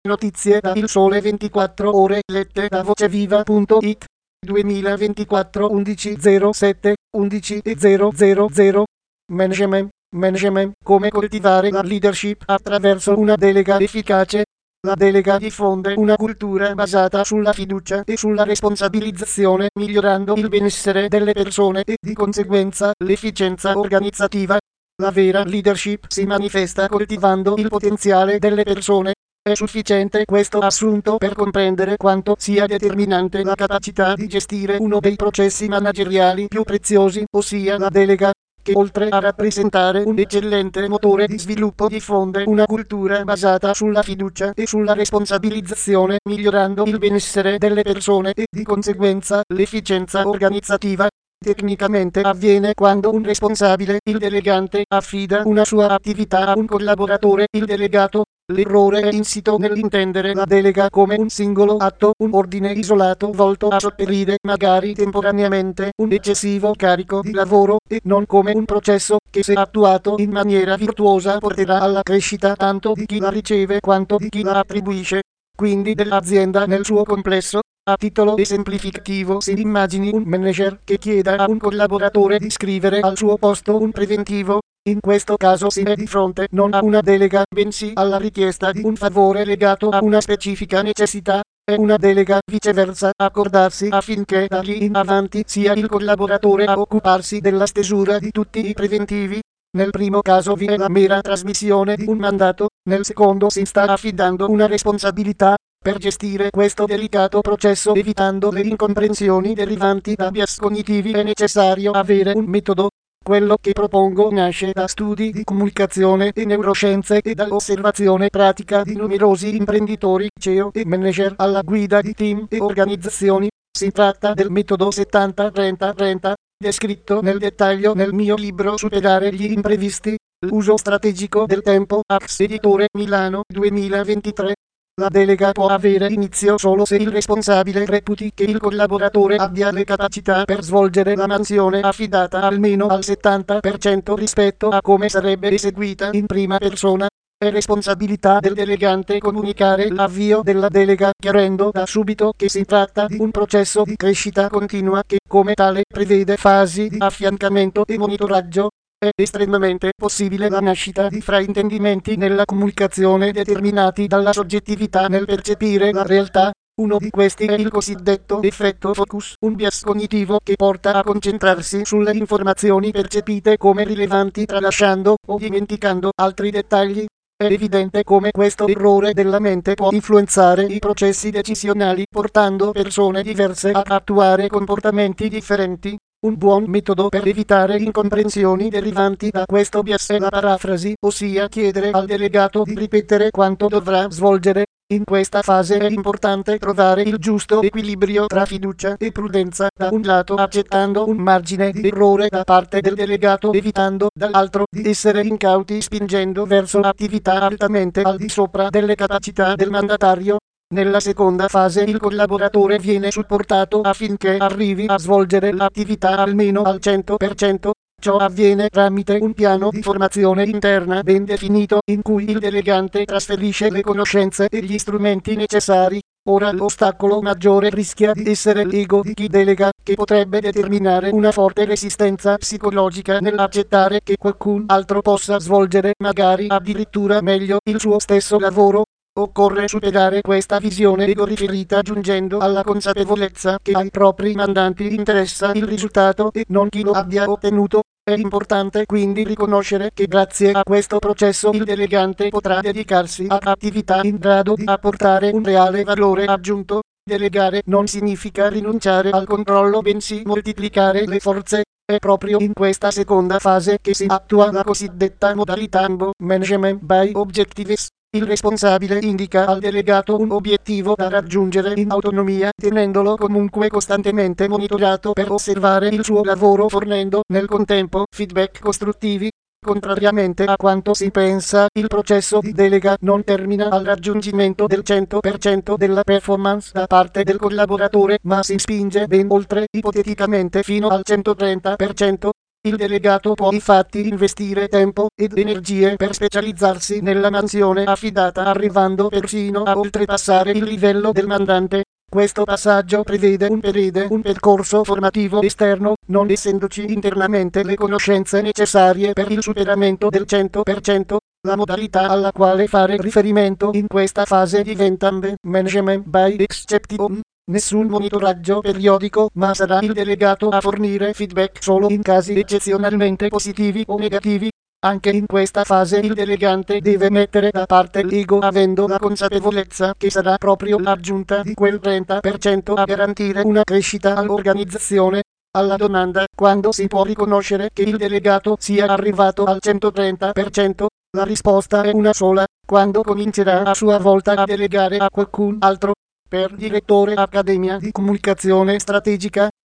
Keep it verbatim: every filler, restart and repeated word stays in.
Notizie da Il Sole ventiquattro Ore lette da voceviva punto it duemilaventiquattro undici zero sette undici zero zero zero Management, management, come coltivare la leadership attraverso una delega efficace. La delega diffonde una cultura basata sulla fiducia e sulla responsabilizzazione, migliorando il benessere delle persone e di conseguenza l'efficienza organizzativa. La vera leadership si manifesta coltivando il potenziale delle persone. È sufficiente questo assunto per comprendere quanto sia determinante la capacità di gestire uno dei processi manageriali più preziosi, ossia la delega, che oltre a rappresentare un eccellente motore di sviluppo diffonde una cultura basata sulla fiducia e sulla responsabilizzazione, migliorando il benessere delle persone e di conseguenza l'efficienza organizzativa. Tecnicamente avviene quando un responsabile, il delegante, affida una sua attività a un collaboratore, il delegato. L'errore è insito nell'intendere la delega come un singolo atto, un ordine isolato volto a sopperire, magari temporaneamente, un eccessivo carico di lavoro, e non come un processo che, se attuato in maniera virtuosa, porterà alla crescita tanto di chi la riceve quanto di chi la attribuisce, quindi dell'azienda nel suo complesso. A titolo esemplificativo si immagini un manager che chieda a un collaboratore di scrivere al suo posto un preventivo. In questo caso si è di fronte non a una delega, bensì alla richiesta di un favore legato a una specifica necessità. È una delega, viceversa, accordarsi affinché da lì in avanti sia il collaboratore a occuparsi della stesura di tutti i preventivi. Nel primo caso vi è la mera trasmissione di un mandato, nel secondo si sta affidando una responsabilità. Per gestire questo delicato processo, evitando le incomprensioni derivanti da bias cognitivi, è necessario avere un metodo. Quello che propongo nasce da studi di comunicazione e neuroscienze e dall'osservazione pratica di numerosi imprenditori, C E O e manager alla guida di team e organizzazioni. Si tratta del metodo settanta trenta trenta, descritto nel dettaglio nel mio libro Superare gli imprevisti, l'uso strategico del tempo, Ax Editore Milano duemilaventitré. La delega può avere inizio solo se il responsabile reputi che il collaboratore abbia le capacità per svolgere la mansione affidata almeno al settanta per cento rispetto a come sarebbe eseguita in prima persona. È responsabilità del delegante comunicare l'avvio della delega, chiarendo da subito che si tratta di un processo di crescita continua che, come tale, prevede fasi di affiancamento e monitoraggio. È estremamente possibile la nascita di fraintendimenti nella comunicazione determinati dalla soggettività nel percepire la realtà. Uno di questi è il cosiddetto effetto focus, un bias cognitivo che porta a concentrarsi sulle informazioni percepite come rilevanti, tralasciando o dimenticando altri dettagli. È evidente come questo errore della mente può influenzare i processi decisionali, portando persone diverse ad attuare comportamenti differenti. Un buon metodo per evitare incomprensioni derivanti da questo bias è la parafrasi, ossia chiedere al delegato di ripetere quanto dovrà svolgere. In questa fase è importante trovare il giusto equilibrio tra fiducia e prudenza, da un lato accettando un margine di errore da parte del delegato, evitando dall'altro di essere incauti spingendo verso attività altamente al di sopra delle capacità del mandatario. Nella seconda fase il collaboratore viene supportato affinché arrivi a svolgere l'attività almeno al cento per cento. Ciò avviene tramite un piano di formazione interna ben definito, in cui il delegante trasferisce le conoscenze e gli strumenti necessari. Ora l'ostacolo maggiore rischia di essere l'ego di chi delega, che potrebbe determinare una forte resistenza psicologica nell'accettare che qualcun altro possa svolgere, magari addirittura meglio, il suo stesso lavoro. Occorre superare questa visione ego-riferita giungendo alla consapevolezza che ai propri mandanti interessa il risultato e non chi lo abbia ottenuto. È importante quindi riconoscere che grazie a questo processo il delegante potrà dedicarsi ad attività in grado di apportare un reale valore aggiunto. Delegare non significa rinunciare al controllo, bensì moltiplicare le forze. È proprio in questa seconda fase che si attua la cosiddetta modalità M B O, Management by Objectives. Il responsabile indica al delegato un obiettivo da raggiungere in autonomia, tenendolo comunque costantemente monitorato per osservare il suo lavoro, fornendo nel contempo feedback costruttivi. Contrariamente a quanto si pensa, il processo di delega non termina al raggiungimento del cento per cento della performance da parte del collaboratore, ma si spinge ben oltre, ipoteticamente fino al centotrenta per cento. Il delegato può infatti investire tempo ed energie per specializzarsi nella mansione affidata, arrivando persino a oltrepassare il livello del mandante. Questo passaggio prevede un prevede un percorso formativo esterno, non essendoci internamente le conoscenze necessarie per il superamento del cento per cento. La modalità alla quale fare riferimento in questa fase diventa management by exception. Nessun monitoraggio periodico, ma sarà il delegato a fornire feedback solo in casi eccezionalmente positivi o negativi. Anche in questa fase il delegante deve mettere da parte l'ego, avendo la consapevolezza che sarà proprio l'aggiunta di quel trenta per cento a garantire una crescita all'organizzazione. Alla domanda quando si può riconoscere che il delegato sia arrivato al centotrenta per cento, la risposta è una sola: quando comincerà a sua volta a delegare a qualcun altro. Per direttore Accademia di Comunicazione Strategica,